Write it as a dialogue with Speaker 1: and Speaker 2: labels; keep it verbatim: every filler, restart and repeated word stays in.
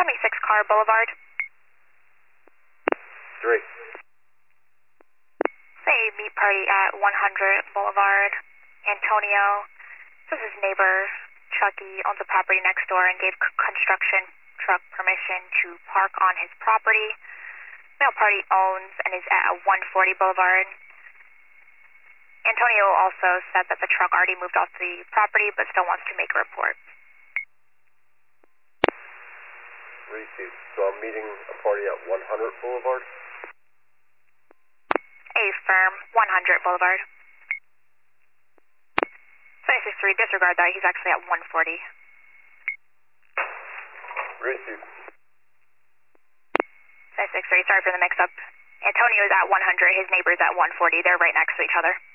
Speaker 1: seventy-six Car Boulevard.
Speaker 2: Three.
Speaker 1: Say meet party at one hundred Boulevard. Antonio. This is his neighbor, Chucky, owns a property next door and gave c- construction truck permission to park on his property. Male party owns and is at one forty Boulevard. Antonio also said that the truck already moved off the property but still wants to make a report.
Speaker 2: Received. So I'm meeting a party at one hundred Boulevard?
Speaker 1: A firm, one hundred Boulevard. seventy-six three, disregard that. He's actually at one forty.
Speaker 2: Received.
Speaker 1: seventy-six three, sorry for the mix-up. Antonio is at one hundred. His neighbor's at one forty. They're right next to each other.